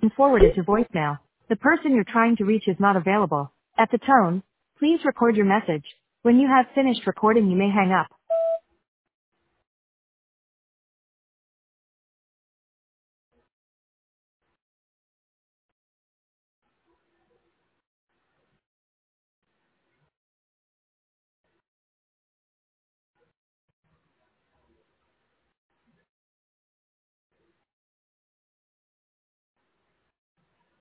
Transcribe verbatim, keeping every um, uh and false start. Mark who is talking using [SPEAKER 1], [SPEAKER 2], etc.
[SPEAKER 1] and forwarded to voicemail. The person you're trying to reach is not available. At the tone, please record your message. When you have finished recording, you may hang up.